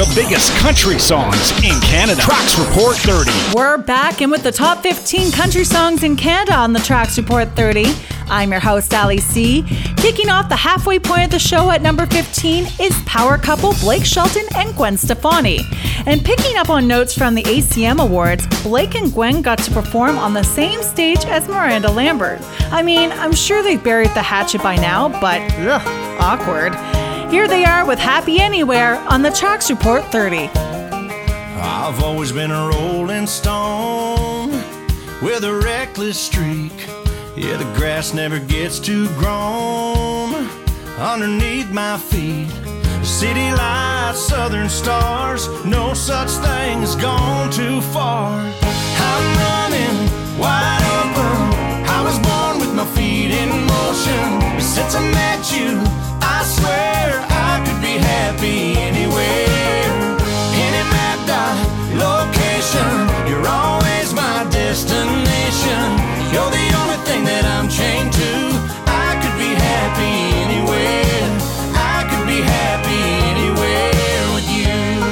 the biggest country songs in Canada. Tracks Report 30. We're back in with the top 15 country songs in Canada on the Tracks Report 30. I'm your host, Ali C. Kicking off the halfway point of the show at number 15 is power couple Blake Shelton and Gwen Stefani. And picking up on notes from the ACM Awards, Blake and Gwen got to perform on the same stage as Miranda Lambert. I mean, I'm sure they've buried the hatchet by now, but awkward. Here they are with Happy Anywhere on the Tracks Report 30. I've always been a rolling stone with a reckless streak. Yeah, the grass never gets too grown underneath my feet. City lights, southern stars, no such thing as gone too far. I'm running wide open. I was born with my feet in motion. But since I met you, I swear I could be happy anywhere. Any mapped out location, you're always my destination. You're the only thing that I'm chained to. I could be happy anywhere. I could be happy anywhere with you.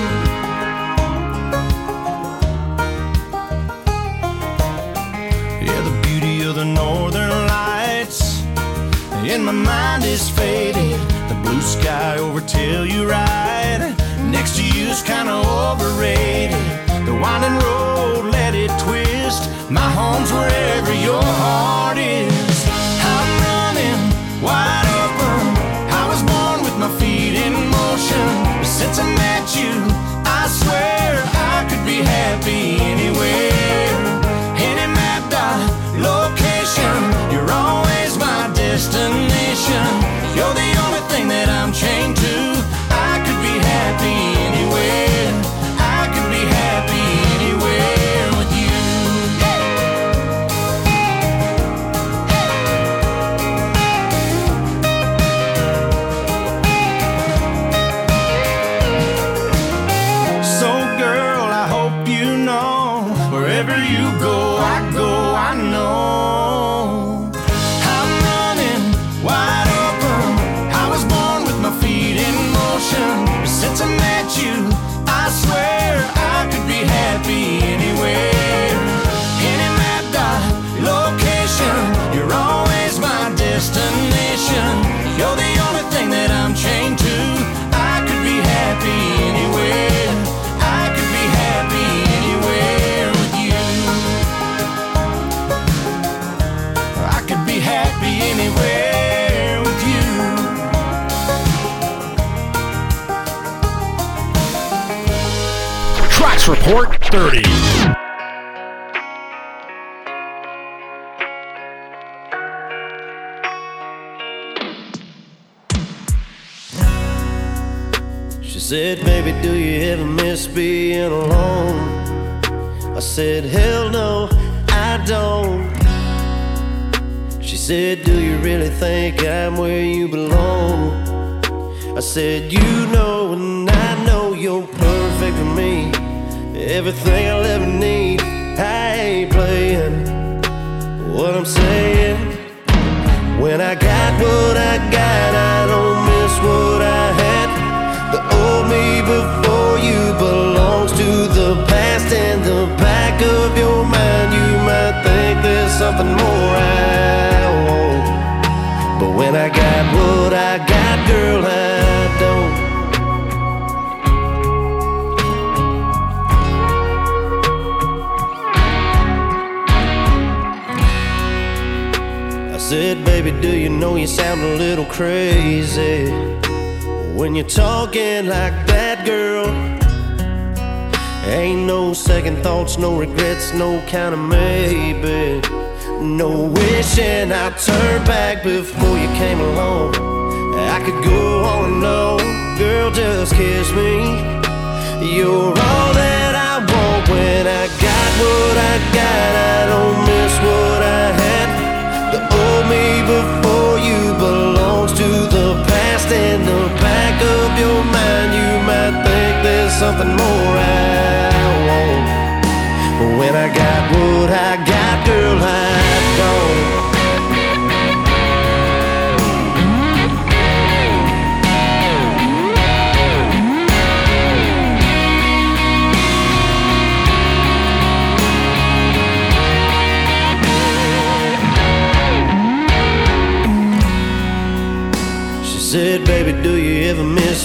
Yeah, the beauty of the northern lights in my mind is faded. The blue sky over Telluride next to you's kinda overrated. The winding road, let it twist. My home's wherever your heart is. I'm running wide open. I was born with my feet in motion. But since I met you, I swear I could be happy anywhere. Any mapped out location, you're always my destination. You're the only thing that I'm chained to. I could be happy anywhere. I could be happy anywhere with you. So girl, I hope you know, wherever you go, I know. I'm running wide open. I was born with my feet in motion. But since I met you, I swear I could be happy anywhere. Any mapped out location, you're always my destination. You're the only thing that I'm chained to. I could be happy anywhere. I could be happy anywhere with you. I could be happy anywhere with you. Tracks Report 30. She said, baby, do you ever miss being alone? I said, hell no, I don't. She said, do you really think I'm where you belong? I said, you know and I know you're perfect for me. Everything I'll ever need. I ain't playing what I'm saying. When I got what I got, I don't miss what I had. The old me before you belongs to the past. In the back of your mind, you might think there's something more I want. But when I got what I got, girl, I don't. I said, baby, do you know you sound a little crazy when you're talking like that, girl? Ain't no second thoughts, no regrets, no kind of maybe. No wishing I'd turn back before you came along. I could go on and on, girl, just kiss me. You're all that I want. When I got what I got, I don't miss what I had. The old me before you belongs to the past. In the back of your mind, you might think there's something more I want. But when I got what I got, girl, I don't.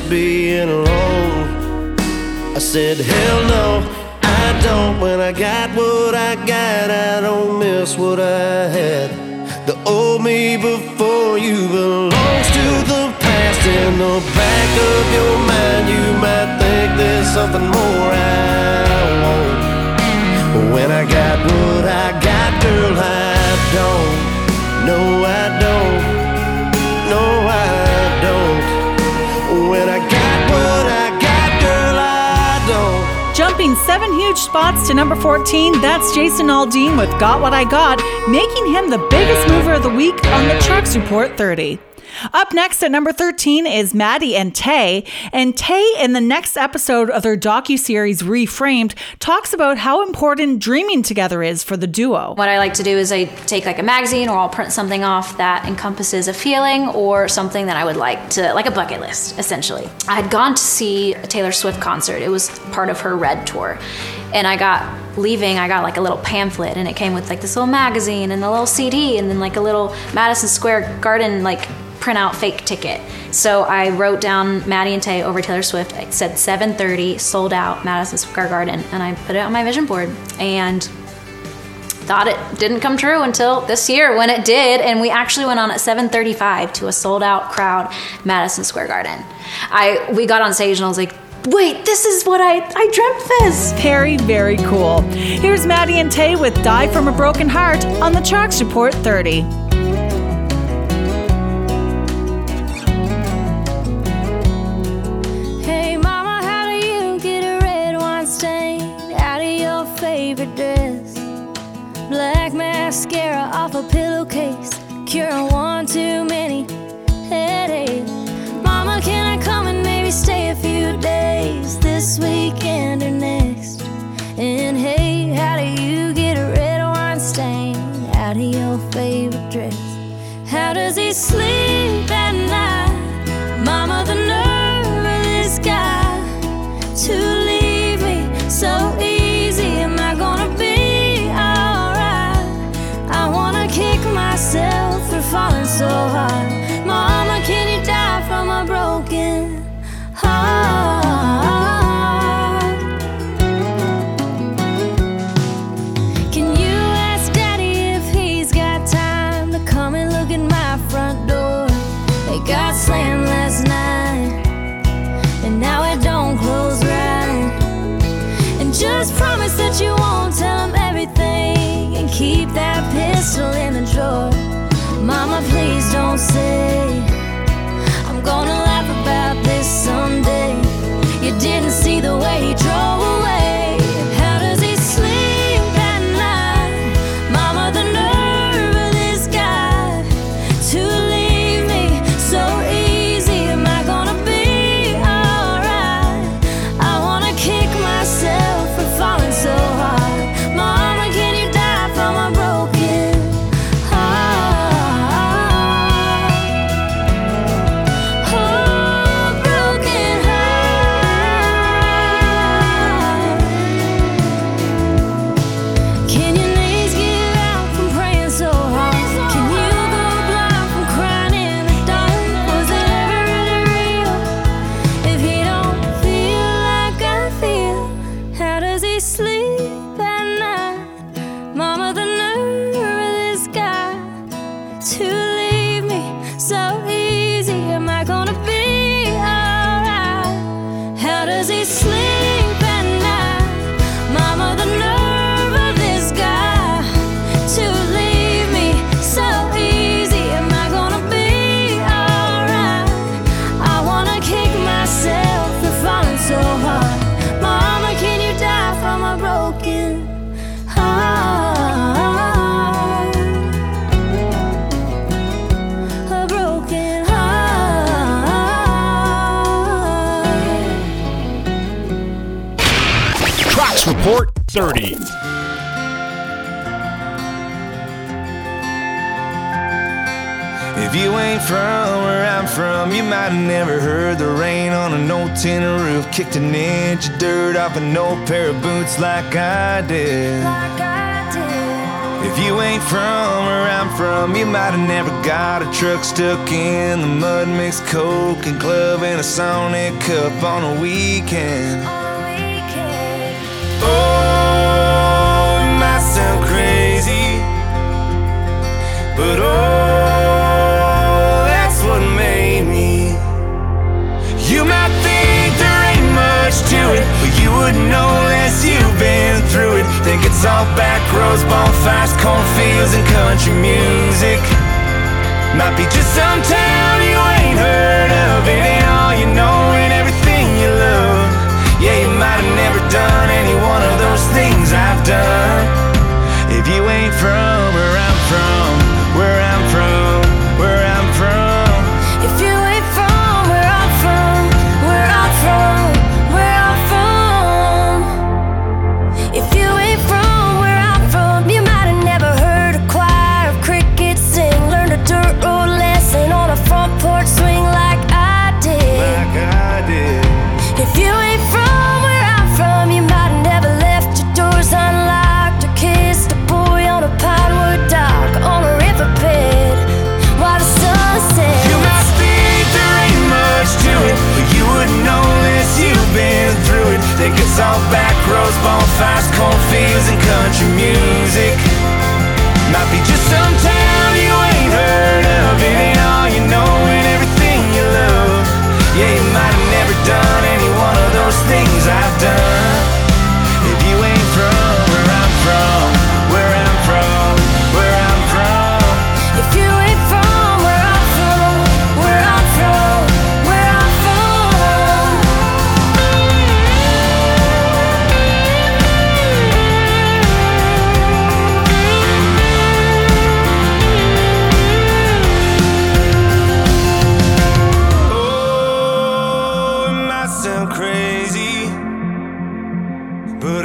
being alone. I said, hell no, I don't. When I got what I got, I don't miss what I had. The old me before you belongs to the past. In the back of your mind, you might think there's something more I want. But when I got what I got, girl, I don't. No, I don't. No, I don't. When I got what I got, girl, I don't. Jumping 7 huge spots to number 14, that's Jason Aldean with Got What I Got, making him the biggest mover of the week on the Trucks Report 30. Up next at number 13 is Maddie and Tay. And Tay, in the next episode of their docuseries Reframed, talks about how important dreaming together is for the duo. What I like to do is I take like a magazine, or I'll print something off that encompasses a feeling or something that I would like to, like a bucket list, essentially. I had gone to see a Taylor Swift concert. It was part of her Red Tour. And I got like a little pamphlet, and it came with like this little magazine and a little CD and then like a little Madison Square Garden like print-out fake ticket. So I wrote down Maddie and Tay over Taylor Swift. It said 7:30, sold out, Madison Square Garden, and I put it on my vision board and thought it didn't come true until this year when it did, and we actually went on at 7:35 to a sold-out crowd, Madison Square Garden. We got on stage and I was like, wait, this is what I dreamt this. Very, very cool. Here's Maddie and Tay with Die From a Broken Heart on the Trucks Report 30. Black mascara off a pillowcase, curing one too many headaches. Mama, can I come and maybe stay a few days, this weekend or next? And hey, how do you get a red wine stain out of your favorite dress? How does he sleep at night? Mama, the nerve of this guy to leave me so easy. Am I gonna be kick myself for falling so hard? Mama, can you die from a broken heart? Can you ask Daddy if he's got time to come and look at my front door? It got slammed last night and now it don't close right. And just promise that you won't tell him everything and keep that pistol in the drawer. Mama, please don't say I'm gonna laugh about this someday. You didn't see the way he drove away. How does he sleep at night? Mama, the nerve of this guy to leave me so easy. Am I gonna be alright? I wanna kick myself for falling so hard. Mama, can you die from a broken heart? Oh, broken heart. Can your knees give out from praying so hard? Can you go blind from crying in the dark? Was it ever really real if he don't feel like I feel? How does he sleep at night? Mama, the nerve of this guy to leave me so easy. Am I gonna be alright? How does he sleep at night? Mama, the nerve of this guy to leave me so easy. Am I gonna be alright? I wanna kick myself for falling so hard. Mama, can you die from a broken heart? A broken heart. Trucks Report 30. If you ain't from where I'm from, you might have never heard the rain on an old tin roof, kicked an inch of dirt off an old pair of boots like I did. Like I did. If you ain't from where I'm from, you might have never got a truck stuck in the mud, mixed coke and club in a Sonic cup on a weekend. Oh, it might sound crazy, but oh, that's what made me. You might think there ain't much to it, but you wouldn't know unless you've been through it. Think it's all back roads, bonfires, cornfields, and country music. Might be just some town you ain't heard of. It ain't all you know and everything you love. Yeah, you might have never done any one of those things I've done. If you ain't from where I'm from, where I'm from, where I'm from. If you ain't from where I'm from, where I'm from, where I'm from. If you ain't from where I'm from, you might have never heard a choir of crickets sing, learned a dirt road lesson on a front porch swing like I did. Like I did. If you ain't from where I'm from, you might have never left your doors unlocked or kissed a boy on a pinewood dock on a riverbed while the sun sets. You might think there ain't much to it, but you wouldn't know unless you've been through it. Think it's all back roads, bonfires, cornfields, and country music. Might be just some town you ain't heard of. It ain't all you know and everything you love. Yeah, you might have never done any one of those things I've done. If you ain't from where I'm from, where I'm from, where I'm from. If you ain't from where I'm from, where I'm from, where I'm from. Oh, it might sound crazy, but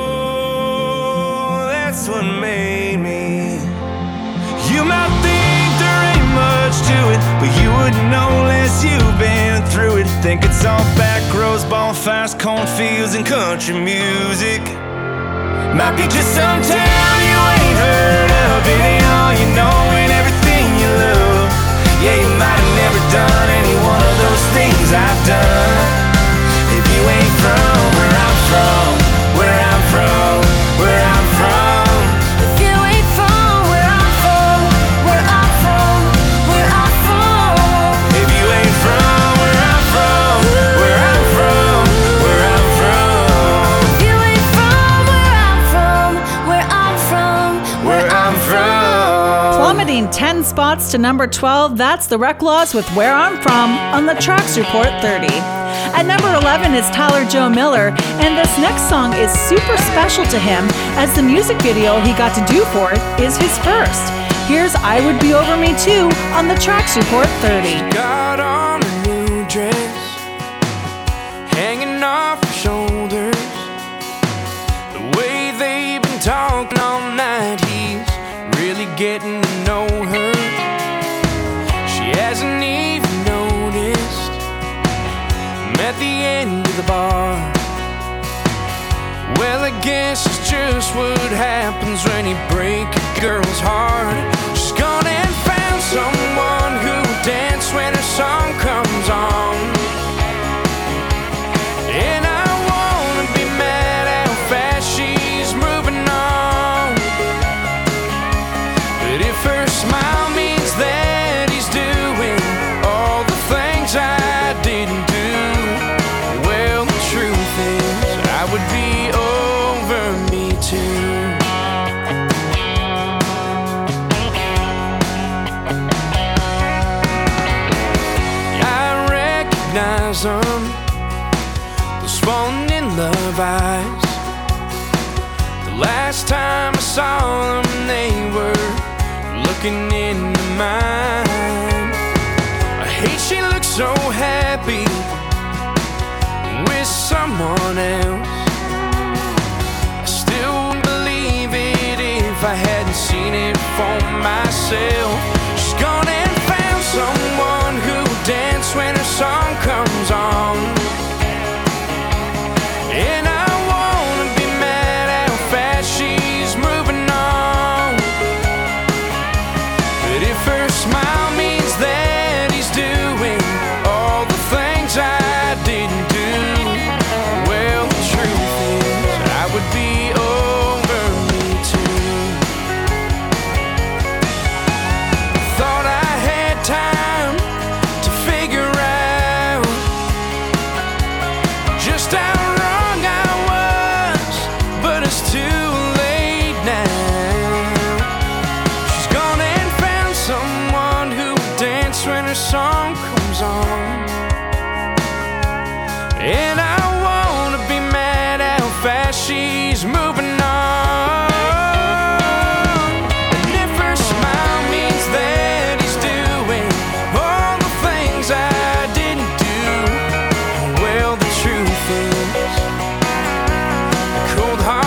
oh, that's what made me. You might think there ain't much to it, but you wouldn't know unless you've been through it. Think it's all back roads, bonfires, cornfields, and country music. Might be just some town you ain't heard of. It ain't all you know and everything you love. Yeah, you might have never done any one of those things I've done. If you ain't from where I'm from, where I'm from, where I'm from. If you ain't from where I'm from, where I'm from, where I'm from. If you ain't from where I'm from, where I'm from, where I'm from. If you ain't from where I'm from, where I'm from, Where I'm from. Plummeting 10 spots to number 12, that's the Reclaws with Where I'm From on the Tracks Report 30. At number 11 is Tyler Joe Miller, and this next song is super special to him as the music video he got to do for it is his first. Here's I Would Be Over Me Too on the Tracks Report 30. Got on a new dress, hanging off her shoulders. The way they've been talking all night, he's really getting to know her. She hasn't even noticed him at the end of the bar. Well, I guess it's just what happens when you break a girl's heart. She's gone and found someone who'll dance when her song comes on. And I wanna be mad how fast she's moving on. But if her smile means that he's doing all the things I didn't do, well, the truth is I would be over me too. I recognize them, those falling in love eyes. The last time I saw them, they were looking into mine. I hate she looks so happy with someone else. I still wouldn't believe it if I hadn't seen it for myself. She's gone and found someone who'll dance when her song comes on. And I wanna be mad how fast she's moving on.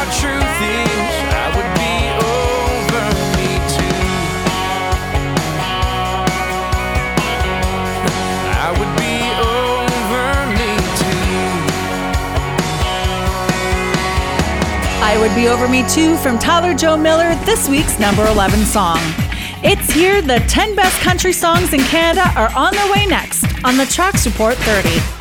the truth is, I would be over me too. I would be over me too. I Would Be Over Me Too from Tyler Joe Miller, this week's number 11 song. It's here. The 10 best country songs in Canada are on their way next on the Tracks Report 30.